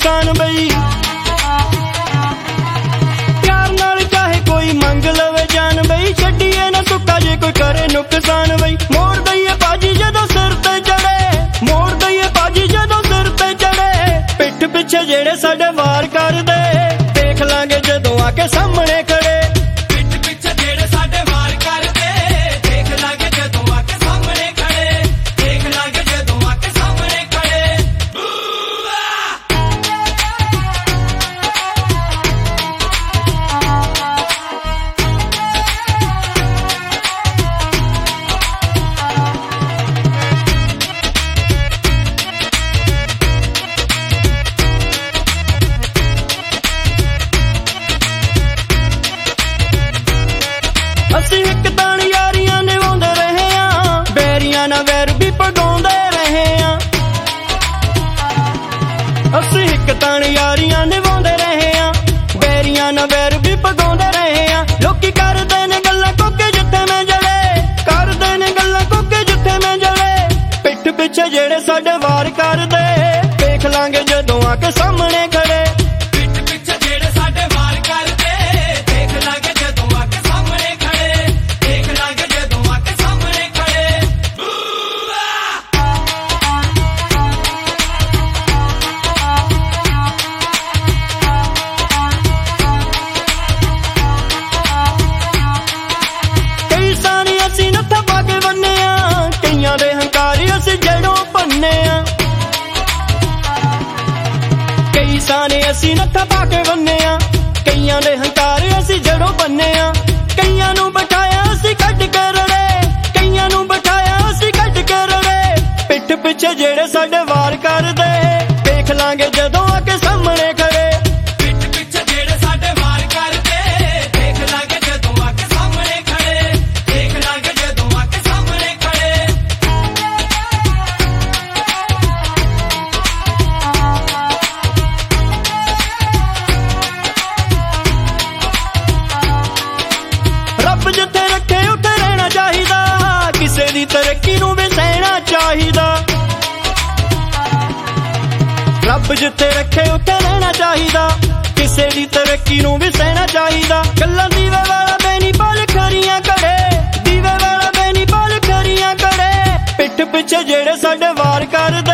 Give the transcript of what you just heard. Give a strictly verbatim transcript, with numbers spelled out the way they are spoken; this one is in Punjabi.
नुकसान बई। प्यार नाल चाहे कोई मंग लवे जान बई, छड्डीए ना सुक्का जे कोई करे नुकसान बई। मोड़ दईए बाजी जदों सिर ते चढ़े, मोड़ दईए बाजी जदों सिर ते चढ़े। पिठ पिछे जेड़े साडे वार करदे, देख लांगे जदों आके सामने खड़े। ਅਸੀਂ ਇੱਕ ਤਾਣ ਯਾਰੀਆਂ ਨਿਭਾਉਂਦੇ ਰਹੇ ਆਂ, ਬੈਰੀਆਂ ਨਾਲ ਵੈਰ ਵੀ ਪਗਾਉਂਦੇ ਰਹੇ ਆਂ। ਅਸੀਂ ਇੱਕ ਤਾਣ ਯਾਰੀਆਂ ਨਿਭਾਉਂਦੇ ਰਹੇ ਆਂ, ਬੈਰੀਆਂ ਨਾਲ ਵੈਰ ਵੀ ਪਗਾਉਂਦੇ ਰਹੇ ਆਂ। ਲੋਕੀ ਕਰਦੇ ਨੇ ਗੱਲਾਂ ਕੋਕੇ ਜਿੱਥੇ ਮੈਂ ਜੜੇ, ਕਰਦੇ ਨੇ ਗੱਲਾਂ ਕੋਕੇ ਜਿੱਥੇ ਮੈਂ ਜੜੇ। ਪਿੱਠ ਪਿੱਛੇ ਜਿਹੜੇ ਸਾਡੇ ਵਾਰ ਕਰਦੇ, ਦੇਖ ਲਾਂਗੇ ਜਦੋਂ ਆ ਕੇ ਸਾਹਮਣੇ ਖੜੇ। ਅਸੀਂ ਨੱਥਾ ਪਾ ਕੇ ਬੰਨੇ ਆ, ਕਈਆਂ ਦੇ ਹੰਕਾਰੀ ਅਸੀਂ ਜੜੋਂ ਭੰਨੇ ਆ। ਕਈ ਸਾਨੇ ਅਸੀਂ ਨੱਥਾ ਪਾ ਕੇ ਬੰਨੇ ਆ, ਕਈਆਂ ਦੇ ਹੰਕਾਰੀ ਅਸੀਂ ਜੜੋਂ ਭੰਨੇ ਆ। ਕਈਆਂ ਨੂੰ ਬਿਠਾਇਆ ਅਸੀਂ ਕੱਢ ਕੇ ਰੜੇ, ਕਈਆਂ ਨੂੰ ਬਿਠਾਇਆ ਅਸੀਂ ਕੱਢ ਕੇ ਰੜੇ। ਪਿੱਠ ਪਿੱਛੇ ਜਿਹੜੇ ਸਾਡੇ ਵਾਰ ਕਰਦੇ, ਦੇਖ ਲਾਂਗੇ ਜਦੋਂ ਆ ਕੇ ਸਾਹਮਣੇ ਖੜੇ। ਰੱਬ ਜਿੱਥੇ ਰੱਖੇ ਉੱਥੇ ਰਹਿਣਾ ਚਾਹੀਦਾ, ਕਿਸੇ ਦੀ ਤਰੱਕੀ ਨੂੰ ਵੀ ਸਹਿਣਾ ਚਾਹੀਦਾ। ਰੱਬ ਜਿੱਥੇ ਰੱਖੇ ਉੱਥੇ ਰਹਿਣਾ ਚਾਹੀਦਾ, ਕਿਸੇ ਦੀ ਤਰੱਕੀ ਨੂੰ ਵੀ ਸਹਿਣਾ ਚਾਹੀਦਾ। ਗੱਲਾਂ ਦੀਵੇ ਵਾਲਾ ਬੇਨੀ ਪਲ ਖਰੀਆਂ ਕੜੇ, ਦੀਵੇ ਵਾਲਾ ਬੇਨੀ ਪਲ ਖਰੀਆਂ ਕੜੇ। ਪਿੱਠ ਪਿੱਛੇ ਜਿਹੜੇ ਸਾਡੇ ਵਾਰ ਕਰਦੇ,